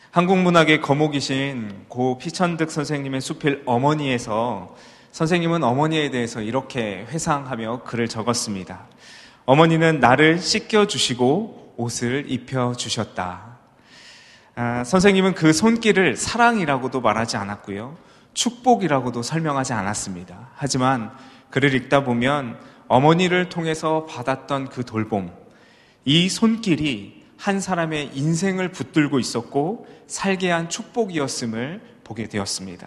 한국문학의 거목이신 고 피천득 선생님의 수필 어머니에서 선생님은 어머니에 대해서 이렇게 회상하며 글을 적었습니다. 어머니는 나를 씻겨주시고 옷을 입혀주셨다. 선생님은 그 손길을 사랑이라고도 말하지 않았고요. 축복이라고도 설명하지 않았습니다. 하지만 글을 읽다 보면 어머니를 통해서 받았던 그 돌봄, 이 손길이 한 사람의 인생을 붙들고 있었고 살게 한 축복이었음을 보게 되었습니다.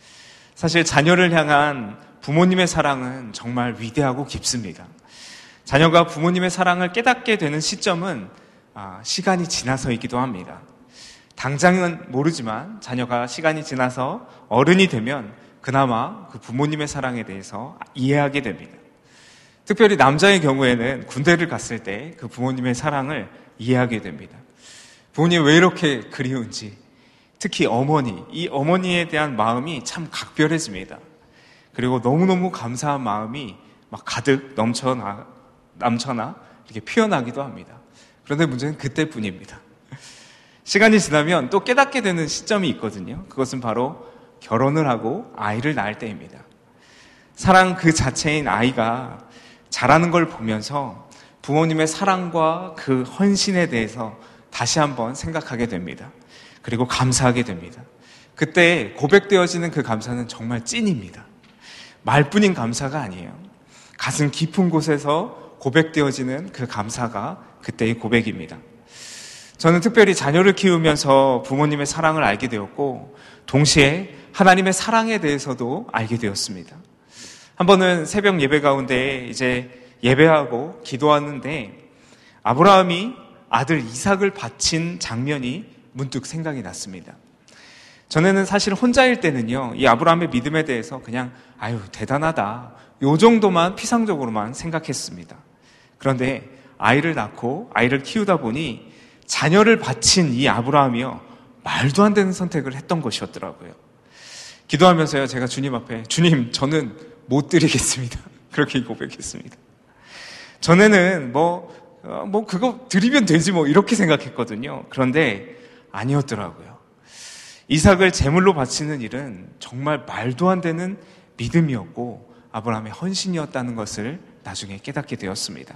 사실 자녀를 향한 부모님의 사랑은 정말 위대하고 깊습니다. 자녀가 부모님의 사랑을 깨닫게 되는 시점은 시간이 지나서이기도 합니다. 당장은 모르지만 자녀가 시간이 지나서 어른이 되면 그나마 그 부모님의 사랑에 대해서 이해하게 됩니다. 특별히 남자의 경우에는 군대를 갔을 때 그 부모님의 사랑을 이해하게 됩니다. 부모님이 왜 이렇게 그리운지, 특히 어머니, 이 어머니에 대한 마음이 참 각별해집니다. 그리고 너무너무 감사한 마음이 막 가득 넘쳐나 이렇게 피어나기도 합니다. 그런데 문제는 그때뿐입니다. 시간이 지나면 또 깨닫게 되는 시점이 있거든요. 그것은 바로 결혼을 하고 아이를 낳을 때입니다. 사랑 그 자체인 아이가 자라는 걸 보면서 부모님의 사랑과 그 헌신에 대해서 다시 한번 생각하게 됩니다. 그리고 감사하게 됩니다. 그때 고백되어지는 그 감사는 정말 찐입니다. 말뿐인 감사가 아니에요. 가슴 깊은 곳에서 고백되어지는 그 감사가 그때의 고백입니다. 저는 특별히 자녀를 키우면서 부모님의 사랑을 알게 되었고 동시에 하나님의 사랑에 대해서도 알게 되었습니다. 한 번은 새벽 예배 가운데 이제 예배하고 기도하는데 아브라함이 아들 이삭을 바친 장면이 문득 생각이 났습니다. 전에는 사실 혼자일 때는요, 이 아브라함의 믿음에 대해서 그냥 대단하다, 요 정도만 피상적으로만 생각했습니다. 그런데 아이를 낳고 아이를 키우다 보니 자녀를 바친 이 아브라함이요, 말도 안 되는 선택을 했던 것이었더라고요. 기도하면서요, 제가 주님 앞에, 주님, 저는 못 드리겠습니다. 그렇게 고백했습니다. 전에는 그거 드리면 되지 이렇게 생각했거든요. 그런데 아니었더라고요. 이삭을 제물로 바치는 일은 정말 말도 안 되는 믿음이었고 아브라함의 헌신이었다는 것을 나중에 깨닫게 되었습니다.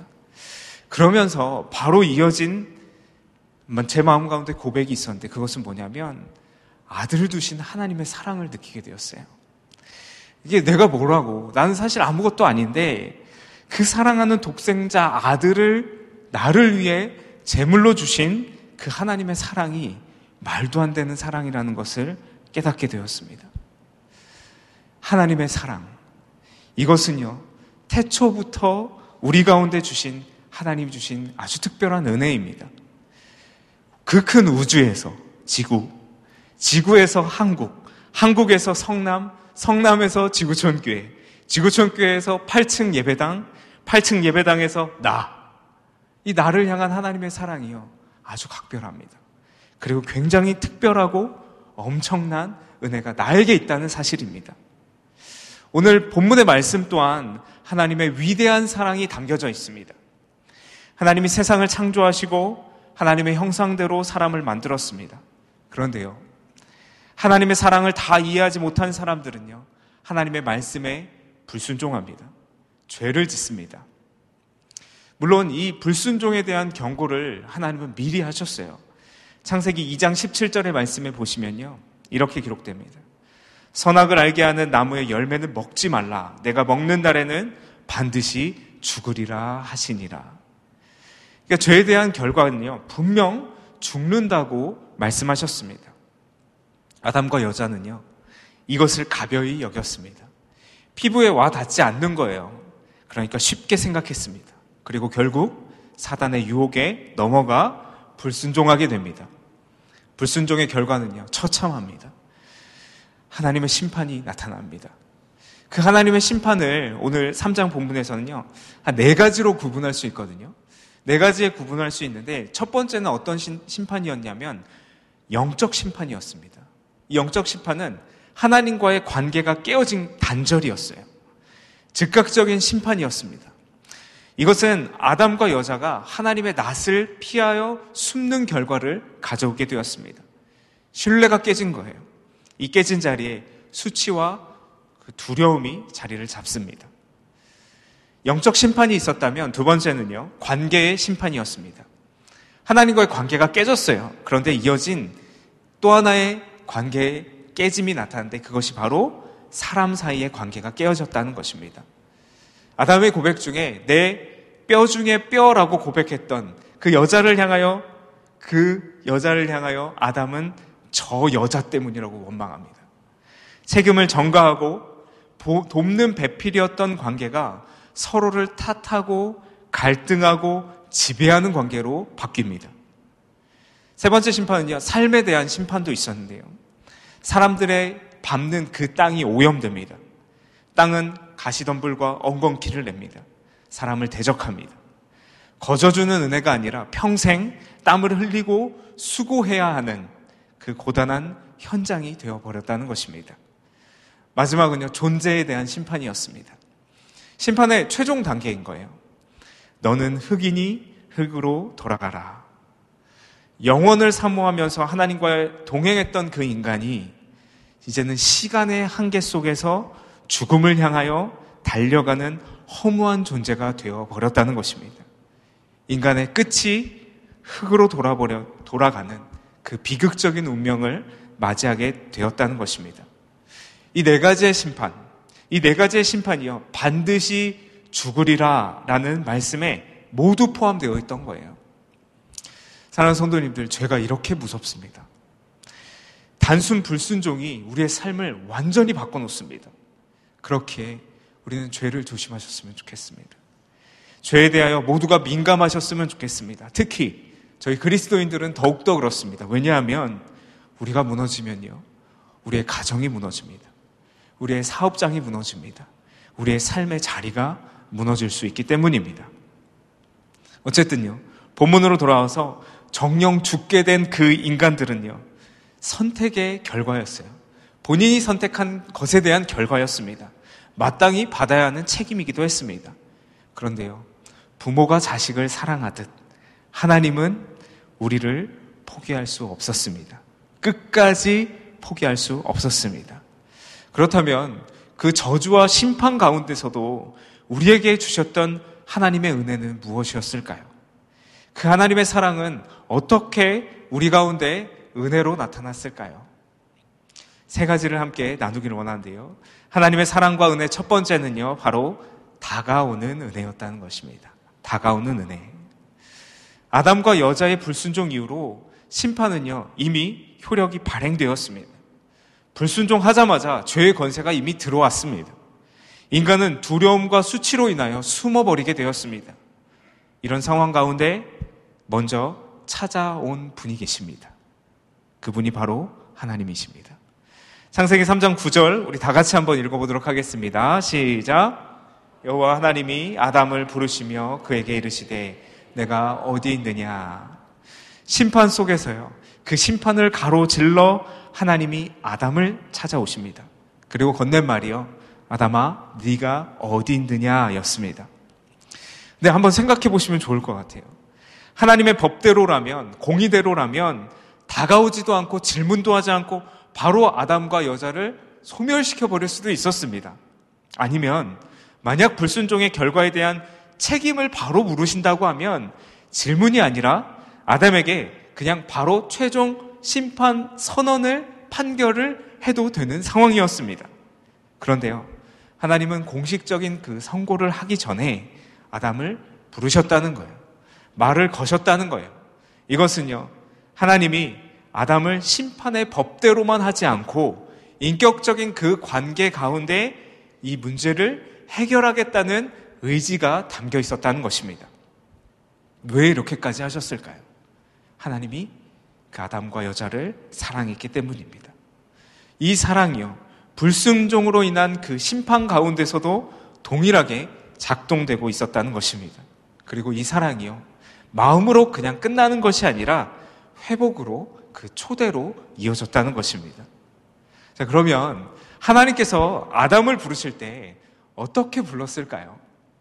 그러면서 바로 이어진 제 마음 가운데 고백이 있었는데 그것은 뭐냐면 아들을 두신 하나님의 사랑을 느끼게 되었어요. 이게 내가 뭐라고, 나는 사실 아무것도 아닌데 그 사랑하는 독생자 아들을 나를 위해 제물로 주신 그 하나님의 사랑이 말도 안 되는 사랑이라는 것을 깨닫게 되었습니다. 하나님의 사랑, 이것은요, 태초부터 우리 가운데 주신 하나님이 주신 아주 특별한 은혜입니다. 그 큰 우주에서 지구에서 한국, 한국에서 성남, 성남에서 지구촌교회, 지구촌교회에서 8층 예배당, 8층 예배당에서 이 나를 향한 하나님의 사랑이요, 아주 각별합니다. 그리고 굉장히 특별하고 엄청난 은혜가 나에게 있다는 사실입니다. 오늘 본문의 말씀 또한 하나님의 위대한 사랑이 담겨져 있습니다. 하나님이 세상을 창조하시고 하나님의 형상대로 사람을 만들었습니다. 그런데요, 하나님의 사랑을 다 이해하지 못한 사람들은요, 하나님의 말씀에 불순종합니다. 죄를 짓습니다. 물론 이 불순종에 대한 경고를 하나님은 미리 하셨어요. 창세기 2장 17절의 말씀에 보시면요, 이렇게 기록됩니다. 선악을 알게 하는 나무의 열매는 먹지 말라. 내가 먹는 날에는 반드시 죽으리라 하시니라. 그러니까 죄에 대한 결과는요, 분명 죽는다고 말씀하셨습니다. 아담과 여자는요, 이것을 가벼이 여겼습니다. 피부에 와 닿지 않는 거예요. 그러니까 쉽게 생각했습니다. 그리고 결국 사단의 유혹에 넘어가 불순종하게 됩니다. 불순종의 결과는요, 처참합니다. 하나님의 심판이 나타납니다. 그 하나님의 심판을 오늘 3장 본문에서는요, 한 4가지로 구분할 수 있거든요. 4가지에 구분할 수 있는데 첫 번째는 어떤 심판이었냐면 영적 심판이었습니다. 이 영적 심판은 하나님과의 관계가 깨어진 단절이었어요. 즉각적인 심판이었습니다. 이것은 아담과 여자가 하나님의 낯을 피하여 숨는 결과를 가져오게 되었습니다. 신뢰가 깨진 거예요. 이 깨진 자리에 수치와 그 두려움이 자리를 잡습니다. 영적 심판이 있었다면 두 번째는요, 관계의 심판이었습니다. 하나님과의 관계가 깨졌어요. 그런데 이어진 또 하나의 관계의 깨짐이 나타났는데 그것이 바로 사람 사이의 관계가 깨어졌다는 것입니다. 아담의 고백 중에 내 뼈 중에 뼈라고 고백했던 그 여자를 향하여 아담은 저 여자 때문이라고 원망합니다. 책임을 전가하고 돕는 배필이었던 관계가 서로를 탓하고 갈등하고 지배하는 관계로 바뀝니다. 세 번째 심판은요, 삶에 대한 심판도 있었는데요. 사람들의 밟는 그 땅이 오염됩니다. 땅은 가시덤불과 엉겅퀴를 냅니다. 사람을 대적합니다. 거저주는 은혜가 아니라 평생 땀을 흘리고 수고해야 하는 그 고단한 현장이 되어버렸다는 것입니다. 마지막은요, 존재에 대한 심판이었습니다. 심판의 최종 단계인 거예요. 너는 흙이니 흙으로 돌아가라. 영원을 사모하면서 하나님과 동행했던 그 인간이 이제는 시간의 한계 속에서 죽음을 향하여 달려가는 허무한 존재가 되어버렸다는 것입니다. 인간의 끝이 흙으로 돌아가는 그 비극적인 운명을 맞이하게 되었다는 것입니다. 이 네 가지의 심판이요, 반드시 죽으리라 라는 말씀에 모두 포함되어 있던 거예요. 사랑하는 성도님들, 죄가 이렇게 무섭습니다. 단순 불순종이 우리의 삶을 완전히 바꿔놓습니다. 그렇게 우리는 죄를 조심하셨으면 좋겠습니다. 죄에 대하여 모두가 민감하셨으면 좋겠습니다. 특히 저희 그리스도인들은 더욱더 그렇습니다. 왜냐하면 우리가 무너지면요, 우리의 가정이 무너집니다. 우리의 사업장이 무너집니다. 우리의 삶의 자리가 무너질 수 있기 때문입니다. 어쨌든요, 본문으로 돌아와서 정령 죽게 된 그 인간들은요, 선택의 결과였어요. 본인이 선택한 것에 대한 결과였습니다. 마땅히 받아야 하는 책임이기도 했습니다. 그런데요, 부모가 자식을 사랑하듯 하나님은 우리를 포기할 수 없었습니다. 끝까지 포기할 수 없었습니다. 그렇다면 그 저주와 심판 가운데서도 우리에게 주셨던 하나님의 은혜는 무엇이었을까요? 그 하나님의 사랑은 어떻게 우리 가운데 은혜로 나타났을까요? 세 가지를 함께 나누기를 원하는데요. 하나님의 사랑과 은혜 첫 번째는요, 바로 다가오는 은혜였다는 것입니다. 다가오는 은혜. 아담과 여자의 불순종 이후로 심판은요, 이미 효력이 발행되었습니다. 불순종하자마자 죄의 권세가 이미 들어왔습니다. 인간은 두려움과 수치로 인하여 숨어버리게 되었습니다. 이런 상황 가운데 먼저 찾아온 분이 계십니다. 그분이 바로 하나님이십니다. 창세기 3장 9절 우리 다 같이 한번 읽어보도록 하겠습니다. 시작. 여호와 하나님이 아담을 부르시며 그에게 이르시되 내가 어디 있느냐. 심판 속에서요, 그 심판을 가로질러 하나님이 아담을 찾아오십니다. 그리고 건넨 말이요, 아담아 네가 어디 있느냐 였습니다. 근데 한번 생각해 보시면 좋을 것 같아요. 하나님의 법대로라면, 공의대로라면 다가오지도 않고 질문도 하지 않고 바로 아담과 여자를 소멸시켜 버릴 수도 있었습니다. 아니면 만약 불순종의 결과에 대한 책임을 바로 물으신다고 하면 질문이 아니라 아담에게 그냥 바로 최종 심판 선언을, 판결을 해도 되는 상황이었습니다. 그런데요, 하나님은 공식적인 그 선고를 하기 전에 아담을 부르셨다는 거예요. 말을 거셨다는 거예요. 이것은요, 하나님이 아담을 심판의 법대로만 하지 않고 인격적인 그 관계 가운데 이 문제를 해결하겠다는 의지가 담겨 있었다는 것입니다. 왜 이렇게까지 하셨을까요? 하나님이 그 아담과 여자를 사랑했기 때문입니다. 이 사랑이요, 불순종으로 인한 그 심판 가운데서도 동일하게 작동되고 있었다는 것입니다. 그리고 이 사랑이요, 마음으로 그냥 끝나는 것이 아니라 회복으로, 그 초대로 이어졌다는 것입니다. 자, 그러면 하나님께서 아담을 부르실 때 어떻게 불렀을까요?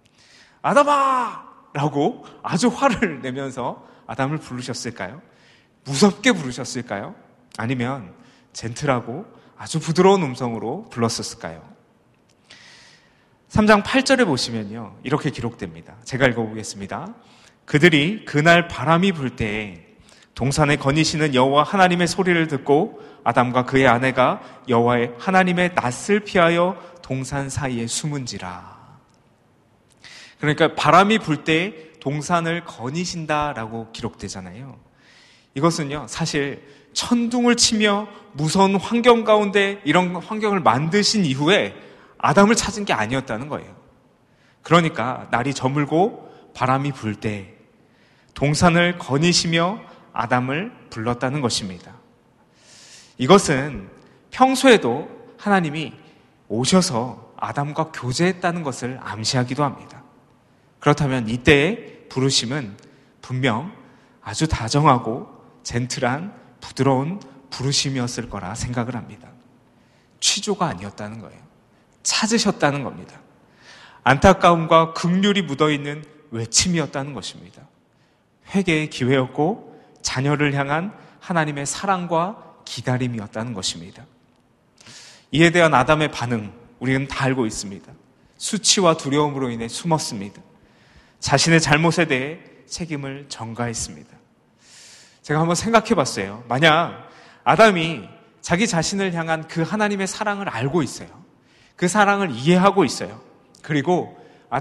아담아! 라고 아주 화를 내면서 아담을 부르셨을까요? 무섭게 부르셨을까요? 아니면 젠틀하고 아주 부드러운 음성으로 불렀었을까요? 3장 8절에 보시면요, 이렇게 기록됩니다. 제가 읽어보겠습니다. 그들이 그날 바람이 불 때에 동산에 거니시는 여호와 하나님의 소리를 듣고 아담과 그의 아내가 여호와의 하나님의 낯을 피하여 동산 사이에 숨은지라. 그러니까 바람이 불 때 동산을 거니신다라고 기록되잖아요. 이것은요, 사실 천둥을 치며 무서운 환경 가운데 이런 환경을 만드신 이후에 아담을 찾은 게 아니었다는 거예요. 그러니까 날이 저물고 바람이 불 때 동산을 거니시며 아담을 불렀다는 것입니다. 이것은 평소에도 하나님이 오셔서 아담과 교제했다는 것을 암시하기도 합니다. 그렇다면 이때의 부르심은 분명 아주 다정하고 젠틀한 부드러운 부르심이었을 거라 생각을 합니다. 취조가 아니었다는 거예요. 찾으셨다는 겁니다. 안타까움과 긍휼이 묻어있는 외침이었다는 것입니다. 회개의 기회였고 자녀를 향한 하나님의 사랑과 기다림이었다는 것입니다. 이에 대한 아담의 반응, 우리는 다 알고 있습니다. 수치와 두려움으로 인해 숨었습니다. 자신의 잘못에 대해 책임을 전가했습니다. 제가 한번 생각해 봤어요. 만약 아담이 자기 자신을 향한 그 하나님의 사랑을 알고 있어요. 그 사랑을 이해하고 있어요. 그리고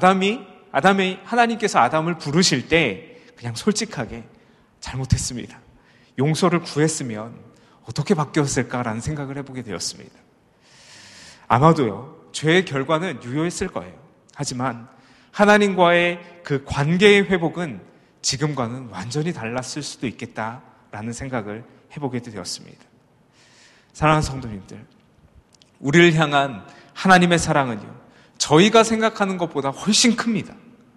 하나님께서 아담을 부르실 때 그냥 솔직하게 잘못했습니다, 용서를 구했으면 어떻게 바뀌었을까라는 생각을 해보게 되었습니다. 아마도요, 죄의 결과는 유효했을 거예요. 하지만 하나님과의 그 관계의 회복은 지금과는 완전히 달랐을 수도 있겠다라는 생각을 해보게 되었습니다. 사랑하는 성도님들, 우리를 향한 하나님의 사랑은요, 저희가 생각하는 것보다 훨씬 큽니다.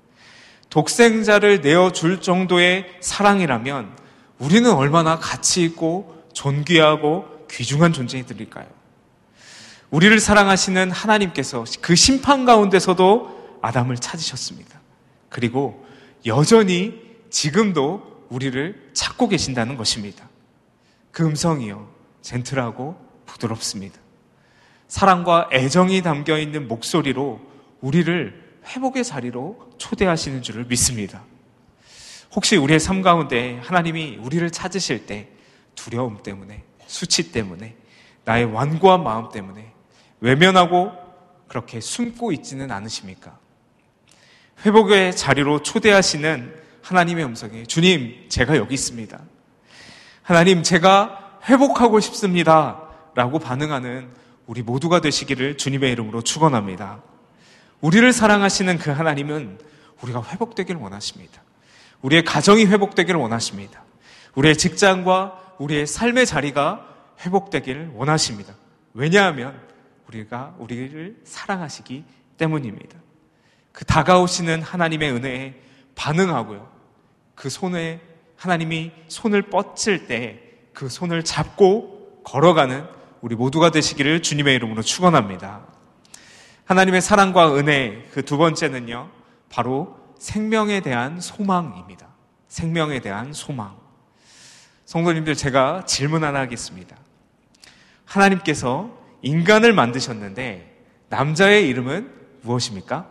독생자를 내어줄 정도의 사랑이라면 우리는 얼마나 가치 있고 존귀하고 귀중한 존재들일까요? 우리를 사랑하시는 하나님께서 그 심판 가운데서도 아담을 찾으셨습니다. 그리고 여전히 지금도 우리를 찾고 계신다는 것입니다. 그 음성이요, 젠틀하고 부드럽습니다. 사랑과 애정이 담겨있는 목소리로 우리를 회복의 자리로 초대하시는 줄을 믿습니다. 혹시 우리의 삶 가운데 하나님이 우리를 찾으실 때 두려움 때문에, 수치 때문에, 나의 완고한 마음 때문에 외면하고 그렇게 숨고 있지는 않으십니까? 회복의 자리로 초대하시는 하나님의 음성에 주님, 제가 여기 있습니다. 하나님, 제가 회복하고 싶습니다 라고 반응하는 우리 모두가 되시기를 주님의 이름으로 축원합니다. 우리를 사랑하시는 그 하나님은 우리가 회복되기를 원하십니다. 우리의 가정이 회복되기를 원하십니다. 우리의 직장과 우리의 삶의 자리가 회복되기를 원하십니다. 왜냐하면 우리를 사랑하시기 때문입니다. 그 다가오시는 하나님의 은혜에 반응하고요, 그 손에 하나님이 손을 뻗칠 때 그 손을 잡고 걸어가는 우리 모두가 되시기를 주님의 이름으로 축원합니다. 하나님의 사랑과 은혜, 그 두 번째는요, 바로 생명에 대한 소망입니다. 생명에 대한 소망. 성도님들, 제가 질문 하나 하겠습니다. 하나님께서 인간을 만드셨는데 남자의 이름은 무엇입니까?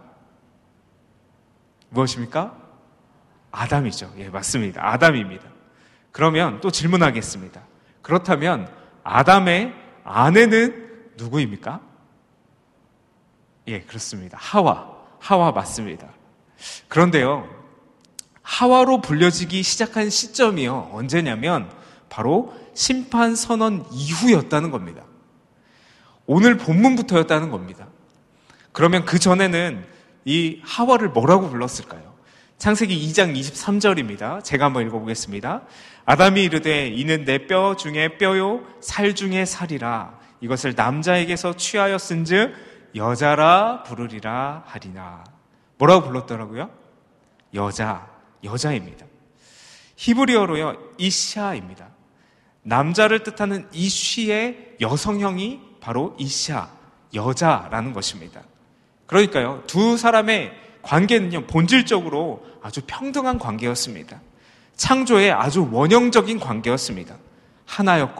무엇입니까? 아담이죠. 예, 맞습니다. 아담입니다. 그러면 또 질문하겠습니다. 그렇다면 아담의 아내는 누구입니까? 예, 그렇습니다. 하와 맞습니다. 그런데요, 하와로 불려지기 시작한 시점이요, 언제냐면 바로 심판 선언 이후였다는 겁니다. 오늘 본문부터였다는 겁니다. 그러면 그 전에는 이 하와를 뭐라고 불렀을까요? 창세기 2장 23절입니다. 제가 한번 읽어보겠습니다. 아담이 이르되 이는 내 뼈 중에 뼈요 살 중에 살이라. 이것을 남자에게서 취하였은즉 여자라 부르리라 하리나. 뭐라고 불렀더라고요? 여자입니다. 히브리어로요, 이샤입니다. 남자를 뜻하는 이쉬의 여성형이 바로 이샤, 여자라는 것입니다. 그러니까요, 두 사람의 관계는요, 본질적으로 아주 평등한 관계였습니다. 창조의 아주 원형적인 관계였습니다. 하나였고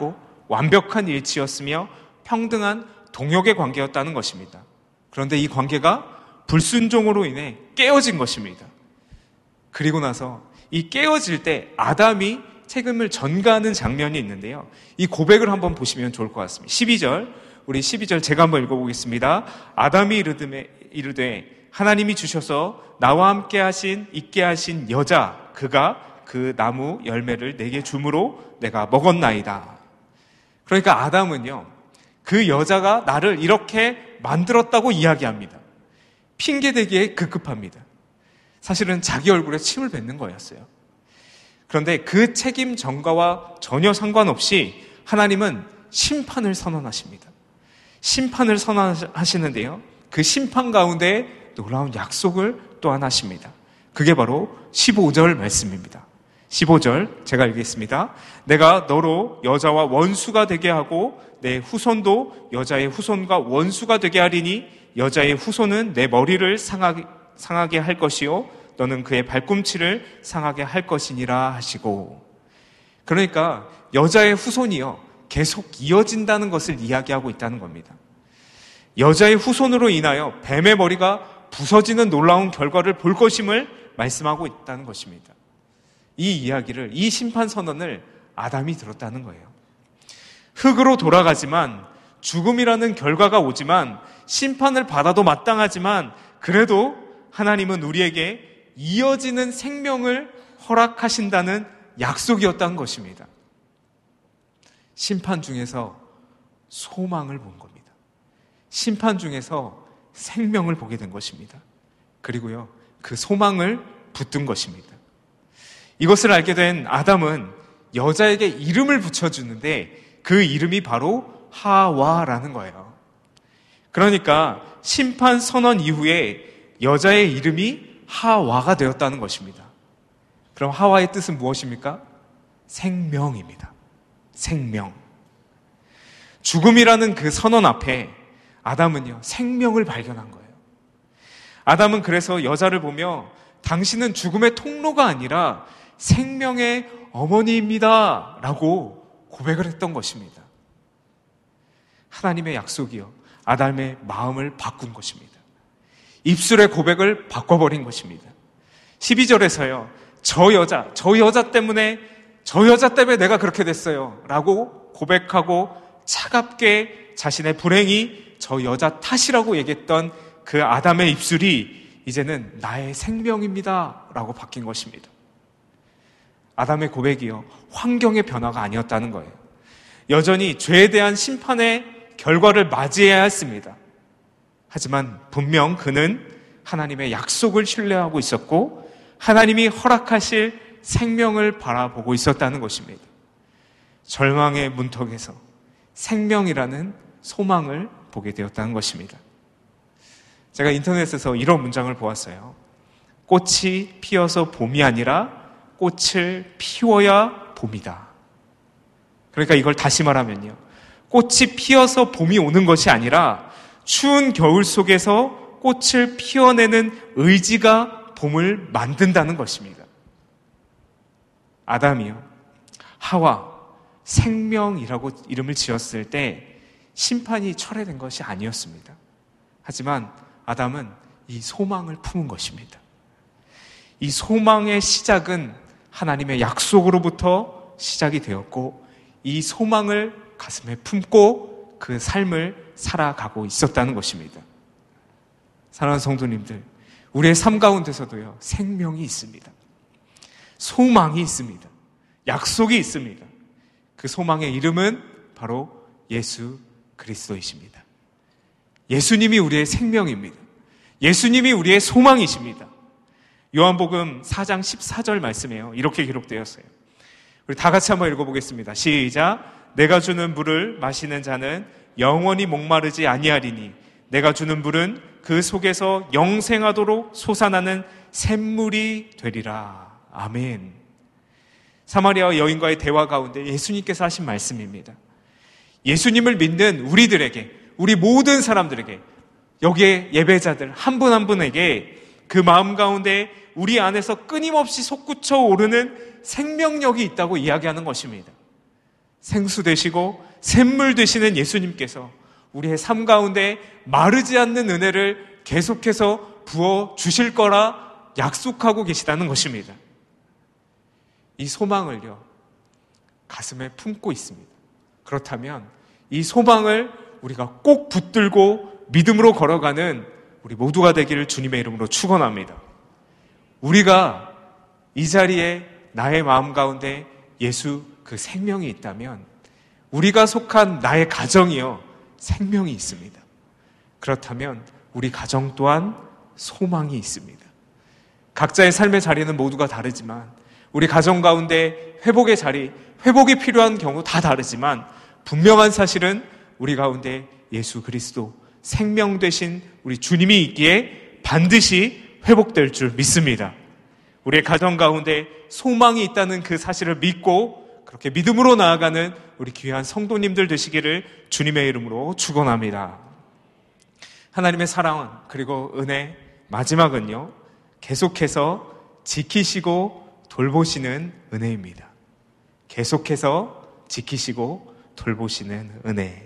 완벽한 일치였으며 평등한 동역의 관계였다는 것입니다. 그런데 이 관계가 불순종으로 인해 깨어진 것입니다. 그리고 나서 이 깨어질 때 아담이 책임을 전가하는 장면이 있는데요. 이 고백을 한번 보시면 좋을 것 같습니다. 12절, 우리 12절 제가 한번 읽어보겠습니다. 아담이 이르되 하나님이 주셔서 나와 함께 있게 하신 여자, 그가 그 나무 열매를 내게 주므로 내가 먹었나이다. 그러니까 아담은요, 그 여자가 나를 이렇게 만들었다고 이야기합니다. 핑계대기에 급급합니다. 사실은 자기 얼굴에 침을 뱉는 거였어요. 그런데 그 책임 전가와 전혀 상관없이 하나님은 심판을 선언하십니다. 심판을 선언하시는데요, 그 심판 가운데 놀라운 약속을 또한 하십니다. 그게 바로 15절 말씀입니다. 15절 제가 읽겠습니다. 내가 너로 여자와 원수가 되게 하고 내 후손도 여자의 후손과 원수가 되게 하리니 여자의 후손은 내 머리를 상하게 할 것이요 너는 그의 발꿈치를 상하게 할 것이니라 하시고, 그러니까 여자의 후손이요 계속 이어진다는 것을 이야기하고 있다는 겁니다. 여자의 후손으로 인하여 뱀의 머리가 부서지는 놀라운 결과를 볼 것임을 말씀하고 있다는 것입니다. 이 이야기를, 이 심판 선언을 아담이 들었다는 거예요. 흙으로 돌아가지만 죽음이라는 결과가 오지만 심판을 받아도 마땅하지만 그래도 하나님은 우리에게 이어지는 생명을 허락하신다는 약속이었다는 것입니다. 심판 중에서 소망을 본 겁니다. 심판 중에서 생명을 보게 된 것입니다. 그리고요, 그 소망을 붙든 것입니다. 이것을 알게 된 아담은 여자에게 이름을 붙여주는데 그 이름이 바로 하와라는 거예요. 그러니까 심판 선언 이후에 여자의 이름이 하와가 되었다는 것입니다. 그럼 하와의 뜻은 무엇입니까? 생명입니다. 생명. 죽음이라는 그 선언 앞에 아담은요, 생명을 발견한 거예요. 아담은 그래서 여자를 보며 당신은 죽음의 통로가 아니라 생명의 어머니입니다 라고 고백을 했던 것입니다. 하나님의 약속이요, 아담의 마음을 바꾼 것입니다. 입술의 고백을 바꿔버린 것입니다. 12절에서요, 저 여자 때문에 내가 그렇게 됐어요 라고 고백하고 차갑게 자신의 불행이 저 여자 탓이라고 얘기했던 그 아담의 입술이 이제는 나의 생명입니다 라고 바뀐 것입니다. 아담의 고백이요, 환경의 변화가 아니었다는 거예요. 여전히 죄에 대한 심판의 결과를 맞이해야 했습니다. 하지만 분명 그는 하나님의 약속을 신뢰하고 있었고 하나님이 허락하실 생명을 바라보고 있었다는 것입니다. 절망의 문턱에서 생명이라는 소망을 보게 되었다는 것입니다. 제가 인터넷에서 이런 문장을 보았어요. 꽃이 피어서 봄이 아니라 꽃을 피워야 봄이다. 그러니까 이걸 다시 말하면요, 꽃이 피어서 봄이 오는 것이 아니라 추운 겨울 속에서 꽃을 피워내는 의지가 봄을 만든다는 것입니다. 아담이요, 하와, 생명이라고 이름을 지었을 때 심판이 철회된 것이 아니었습니다. 하지만 아담은 이 소망을 품은 것입니다. 이 소망의 시작은 하나님의 약속으로부터 시작이 되었고 이 소망을 가슴에 품고 그 삶을 살아가고 있었다는 것입니다. 사랑하는 성도님들, 우리의 삶 가운데서도요, 생명이 있습니다. 소망이 있습니다. 약속이 있습니다. 그 소망의 이름은 바로 예수 그리스도이십니다. 예수님이 우리의 생명입니다. 예수님이 우리의 소망이십니다. 요한복음 4장 14절 말씀이에요. 이렇게 기록되었어요. 우리 다 같이 한번 읽어보겠습니다. 시작. 내가 주는 물을 마시는 자는 영원히 목마르지 아니하리니 내가 주는 물은 그 속에서 영생하도록 솟아나는 샘물이 되리라. 아멘. 사마리아 여인과의 대화 가운데 예수님께서 하신 말씀입니다. 예수님을 믿는 우리들에게, 우리 모든 사람들에게, 여기에 예배자들 한 분 한 분에게 그 마음 가운데 우리 안에서 끊임없이 솟구쳐 오르는 생명력이 있다고 이야기하는 것입니다. 생수 되시고 샘물 되시는 예수님께서 우리의 삶 가운데 마르지 않는 은혜를 계속해서 부어 주실 거라 약속하고 계시다는 것입니다. 이 소망을요, 가슴에 품고 있습니다. 그렇다면 이 소망을 우리가 꼭 붙들고 믿음으로 걸어가는 우리 모두가 되기를 주님의 이름으로 축원합니다. 우리가 이 자리에 나의 마음 가운데 예수 그 생명이 있다면 우리가 속한 나의 가정이요, 생명이 있습니다. 그렇다면 우리 가정 또한 소망이 있습니다. 각자의 삶의 자리는 모두가 다르지만 우리 가정 가운데 회복의 자리, 회복이 필요한 경우 다 다르지만 분명한 사실은 우리 가운데 예수 그리스도 생명 되신 우리 주님이 있기에 반드시 회복될 줄 믿습니다. 우리의 가정 가운데 소망이 있다는 그 사실을 믿고 그렇게 믿음으로 나아가는 우리 귀한 성도님들 되시기를 주님의 이름으로 축원합니다. 하나님의 사랑 그리고 은혜, 마지막은요, 계속해서 지키시고 돌보시는 은혜입니다. 계속해서 지키시고 돌보시는 은혜.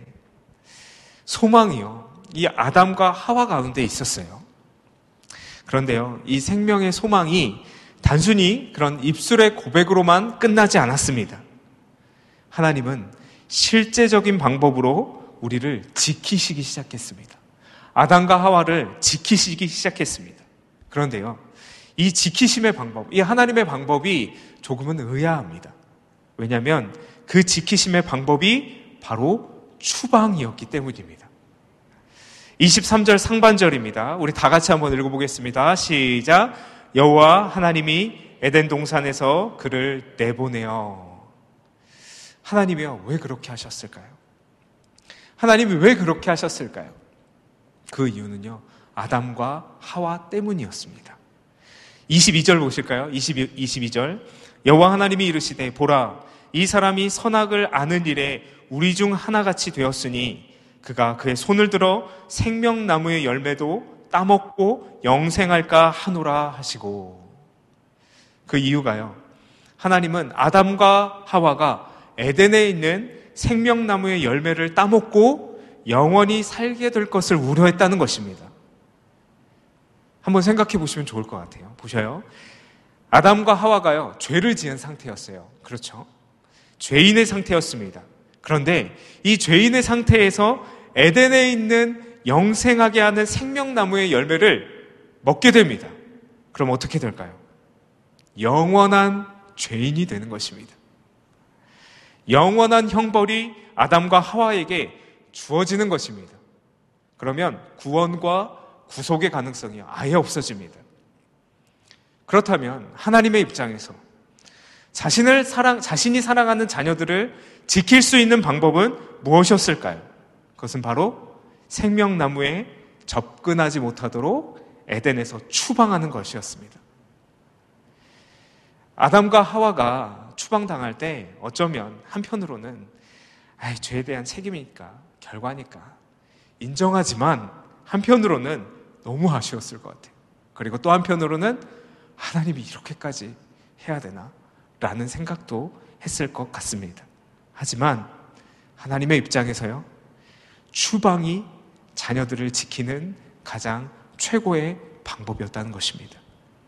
소망이요, 이 아담과 하와 가운데 있었어요. 그런데요, 이 생명의 소망이 단순히 그런 입술의 고백으로만 끝나지 않았습니다. 하나님은 실제적인 방법으로 우리를 지키시기 시작했습니다. 아담과 하와를 지키시기 시작했습니다. 그런데요, 이 지키심의 방법, 이 하나님의 방법이 조금은 의아합니다. 왜냐하면 그 지키심의 방법이 바로 추방이었기 때문입니다. 23절 상반절입니다. 우리 다 같이 한번 읽어보겠습니다. 시작. 여호와 하나님이 에덴 동산에서 그를 내보내어. 하나님이요, 왜 그렇게 하셨을까요? 하나님이 왜 그렇게 하셨을까요? 그 이유는요, 아담과 하와 때문이었습니다. 22절 보실까요? 22절. 여호와 하나님이 이르시되 보라, 이 사람이 선악을 아는 일에 우리 중 하나같이 되었으니 그가 그의 손을 들어 생명나무의 열매도 따먹고 영생할까 하노라 하시고. 그 이유가요, 하나님은 아담과 하와가 에덴에 있는 생명나무의 열매를 따먹고 영원히 살게 될 것을 우려했다는 것입니다. 한번 생각해 보시면 좋을 것 같아요. 보셔요. 아담과 하와가요, 죄를 지은 상태였어요. 그렇죠? 죄인의 상태였습니다. 그런데 이 죄인의 상태에서 에덴에 있는 영생하게 하는 생명나무의 열매를 먹게 됩니다. 그럼 어떻게 될까요? 영원한 죄인이 되는 것입니다. 영원한 형벌이 아담과 하와에게 주어지는 것입니다. 그러면 구원과 구속의 가능성이 아예 없어집니다. 그렇다면 하나님의 입장에서 자신이 사랑하는 자녀들을 지킬 수 있는 방법은 무엇이었을까요? 그것은 바로 생명나무에 접근하지 못하도록 에덴에서 추방하는 것이었습니다. 아담과 하와가 추방당할 때 어쩌면 한편으로는 죄에 대한 책임이니까, 결과니까 인정하지만 한편으로는 너무 아쉬웠을 것 같아요. 그리고 또 한편으로는 하나님이 이렇게까지 해야 되나? 라는 생각도 했을 것 같습니다. 하지만 하나님의 입장에서요, 추방이 자녀들을 지키는 가장 최고의 방법이었다는 것입니다.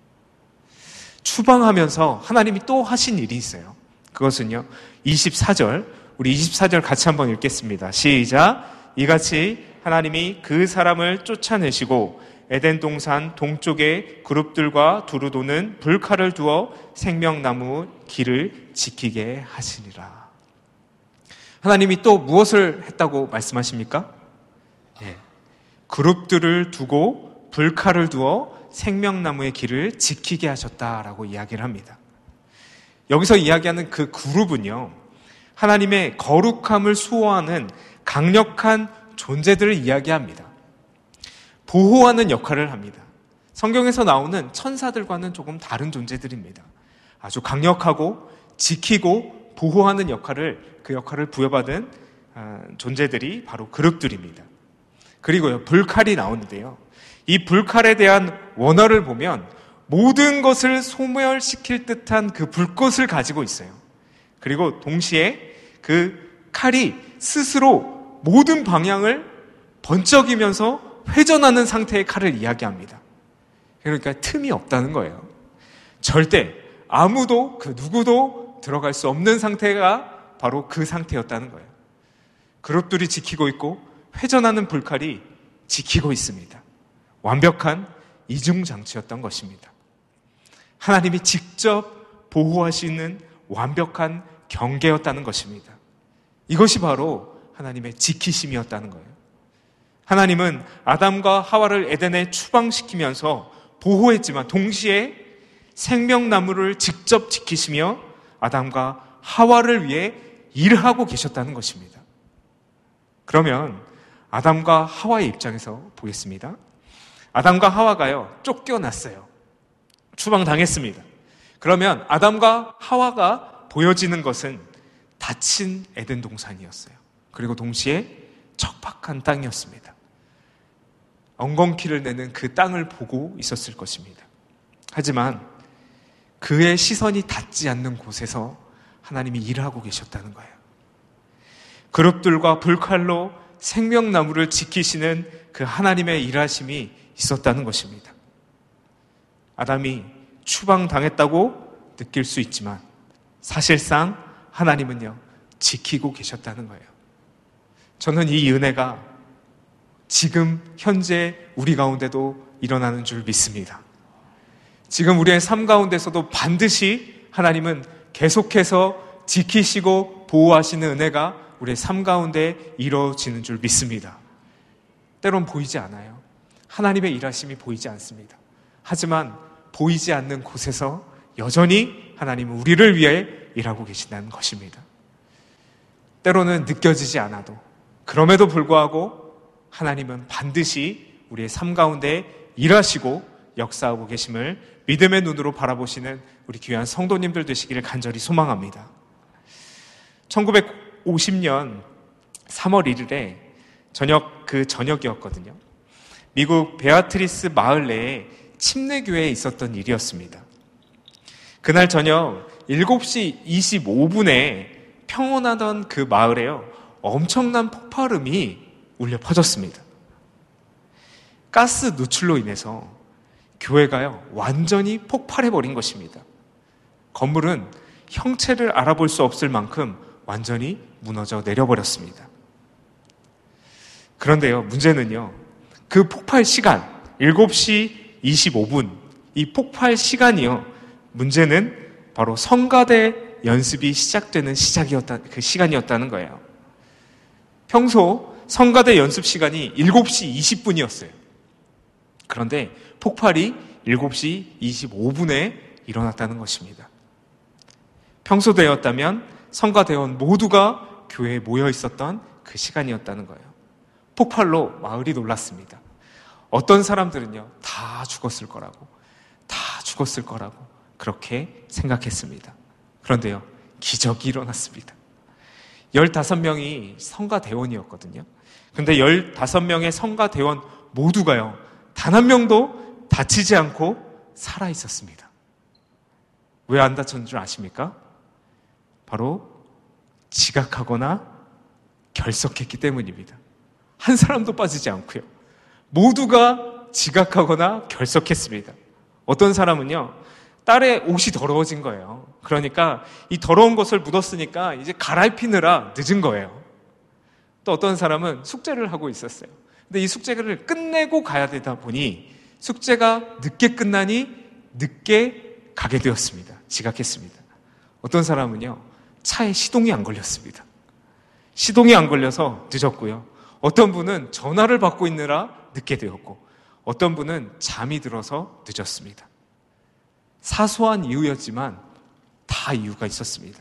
추방하면서 하나님이 또 하신 일이 있어요. 그것은요, 24절, 우리 24절 같이 한번 읽겠습니다. 시작. 이같이 하나님이 그 사람을 쫓아내시고 에덴 동산 동쪽에 그룹들과 두루 도는 불칼을 두어 생명나무 길을 지키게 하시니라. 하나님이 또 무엇을 했다고 말씀하십니까? 그룹들을 두고 불칼을 두어 생명나무의 길을 지키게 하셨다라고 이야기를 합니다. 여기서 이야기하는 그 그룹은요, 하나님의 거룩함을 수호하는 강력한 존재들을 이야기합니다. 보호하는 역할을 합니다. 성경에서 나오는 천사들과는 조금 다른 존재들입니다. 아주 강력하고 지키고 보호하는 그 역할을 부여받은 존재들이 바로 그룹들입니다. 그리고요, 불칼이 나오는데요, 이 불칼에 대한 원어를 보면 모든 것을 소멸시킬 듯한 그 불꽃을 가지고 있어요. 그리고 동시에 그 칼이 스스로 모든 방향을 번쩍이면서 회전하는 상태의 칼을 이야기합니다. 그러니까 틈이 없다는 거예요. 절대 아무도 그 누구도 들어갈 수 없는 상태가 바로 그 상태였다는 거예요. 그룹들이 지키고 있고 회전하는 불칼이 지키고 있습니다. 완벽한 이중장치였던 것입니다. 하나님이 직접 보호하시는 완벽한 경계였다는 것입니다. 이것이 바로 하나님의 지키심이었다는 거예요. 하나님은 아담과 하와를 에덴에 추방시키면서 보호했지만 동시에 생명나무를 직접 지키시며 아담과 하와를 위해 일하고 계셨다는 것입니다. 그러면 아담과 하와의 입장에서 보겠습니다. 아담과 하와가요, 쫓겨났어요. 추방당했습니다. 그러면 아담과 하와가 보여지는 것은 닫힌 에덴 동산이었어요. 그리고 동시에 척박한 땅이었습니다. 엉겅퀴를 내는 그 땅을 보고 있었을 것입니다. 하지만 그의 시선이 닿지 않는 곳에서 하나님이 일하고 계셨다는 거예요. 그룹들과 불칼로 생명나무를 지키시는 그 하나님의 일하심이 있었다는 것입니다. 아담이 추방당했다고 느낄 수 있지만 사실상 하나님은요, 지키고 계셨다는 거예요. 저는 이 은혜가 지금 현재 우리 가운데도 일어나는 줄 믿습니다. 지금 우리의 삶 가운데서도 반드시 하나님은 계속해서 지키시고 보호하시는 은혜가 우리의 삶 가운데 이루어지는 줄 믿습니다. 때론 보이지 않아요. 하나님의 일하심이 보이지 않습니다. 하지만 보이지 않는 곳에서 여전히 하나님은 우리를 위해 일하고 계신다는 것입니다. 때로는 느껴지지 않아도 그럼에도 불구하고 하나님은 반드시 우리의 삶 가운데 일하시고 역사하고 계심을 믿음의 눈으로 바라보시는 우리 귀한 성도님들 되시기를 간절히 소망합니다. 1950년 3월 1일에 저녁이었거든요. 미국 베아트리스 마을 내에 침례교회에 있었던 일이었습니다. 그날 저녁 7시 25분에 평온하던 그 마을에요, 엄청난 폭발음이 울려 퍼졌습니다. 가스 누출로 인해서 교회가요, 완전히 폭발해버린 것입니다. 건물은 형체를 알아볼 수 없을 만큼 완전히 무너져 내려버렸습니다. 그런데요, 문제는요, 그 폭발 시간, 7시 25분, 이 폭발 시간이요, 문제는 바로 성가대 연습이 시작되는 그 시간이었다는 거예요. 평소 성가대 연습 시간이 7시 20분이었어요. 그런데 폭발이 7시 25분에 일어났다는 것입니다. 평소대였다면 성가대원 모두가 교회에 모여 있었던 그 시간이었다는 거예요. 폭발로 마을이 놀랐습니다. 어떤 사람들은요, 다 죽었을 거라고 그렇게 생각했습니다. 그런데요, 기적이 일어났습니다. 15명이 성가대원이었거든요. 근데 15명의 성가대원 모두가요, 단 한 명도 다치지 않고 살아 있었습니다. 왜 안 다쳤는 줄 아십니까? 바로 지각하거나 결석했기 때문입니다. 한 사람도 빠지지 않고요. 모두가 지각하거나 결석했습니다. 어떤 사람은요, 딸의 옷이 더러워진 거예요. 그러니까 이 더러운 것을 묻었으니까 이제 갈아입히느라 늦은 거예요. 또 어떤 사람은 숙제를 하고 있었어요. 근데 이 숙제를 끝내고 가야 되다 보니 숙제가 늦게 끝나니 늦게 가게 되었습니다. 지각했습니다. 어떤 사람은요, 차에 시동이 안 걸렸습니다. 시동이 안 걸려서 늦었고요. 어떤 분은 전화를 받고 있느라 늦게 되었고, 어떤 분은 잠이 들어서 늦었습니다. 사소한 이유였지만 다 이유가 있었습니다.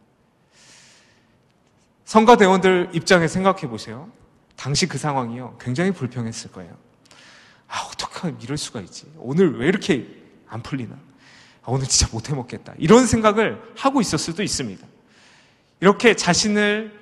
성가대원들 입장에 생각해 보세요. 당시 그 상황이요, 굉장히 불평했을 거예요. 어떻게 하면 이럴 수가 있지? 오늘 왜 이렇게 안 풀리나? 오늘 진짜 못 해먹겠다. 이런 생각을 하고 있을 수도 있습니다. 이렇게 자신을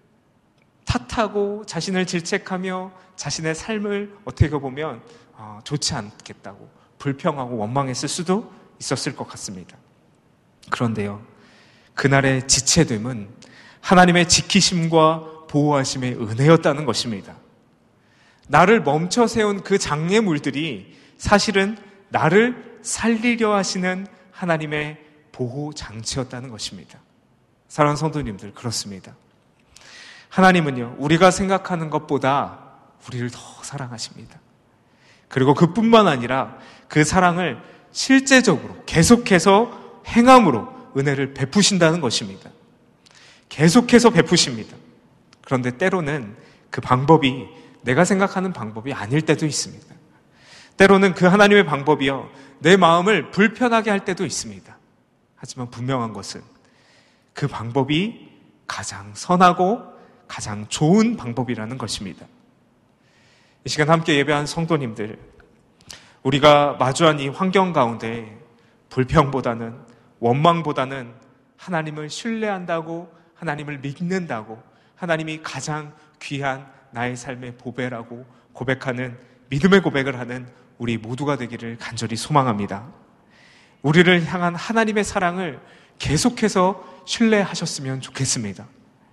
탓하고 자신을 질책하며 자신의 삶을 어떻게 보면 좋지 않겠다고 불평하고 원망했을 수도 있었을 것 같습니다. 그런데요, 그날의 지체됨은 하나님의 지키심과 보호하심의 은혜였다는 것입니다. 나를 멈춰 세운 그 장애물들이 사실은 나를 살리려 하시는 하나님의 보호 장치였다는 것입니다. 사랑하는 성도님들, 그렇습니다. 하나님은요, 우리가 생각하는 것보다 우리를 더 사랑하십니다. 그리고 그뿐만 아니라 그 사랑을 실제적으로 계속해서 행함으로 은혜를 베푸신다는 것입니다. 계속해서 베푸십니다. 그런데 때로는 그 방법이 내가 생각하는 방법이 아닐 때도 있습니다. 때로는 그 하나님의 방법이요, 내 마음을 불편하게 할 때도 있습니다. 하지만 분명한 것은 그 방법이 가장 선하고 가장 좋은 방법이라는 것입니다. 이 시간 함께 예배한 성도님들, 우리가 마주한 이 환경 가운데 불평보다는, 원망보다는 하나님을 신뢰한다고, 하나님을 믿는다고, 하나님이 가장 귀한 나의 삶의 보배라고 고백하는, 믿음의 고백을 하는 우리 모두가 되기를 간절히 소망합니다. 우리를 향한 하나님의 사랑을 계속해서 신뢰하셨으면 좋겠습니다.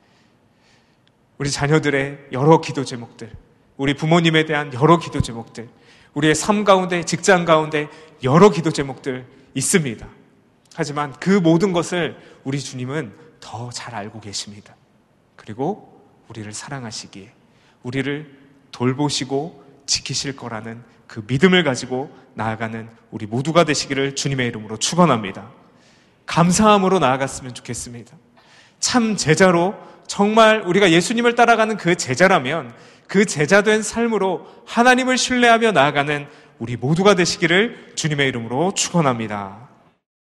우리 자녀들의 여러 기도 제목들, 우리 부모님에 대한 여러 기도 제목들, 우리의 삶 가운데, 직장 가운데 여러 기도 제목들 있습니다. 하지만 그 모든 것을 우리 주님은 더 잘 알고 계십니다. 그리고 우리를 사랑하시기에 우리를 돌보시고 지키실 거라는 그 믿음을 가지고 나아가는 우리 모두가 되시기를 주님의 이름으로 축원합니다. 감사함으로 나아갔으면 좋겠습니다. 참 제자로, 정말 우리가 예수님을 따라가는 그 제자라면 그 제자된 삶으로 하나님을 신뢰하며 나아가는 우리 모두가 되시기를 주님의 이름으로 축원합니다.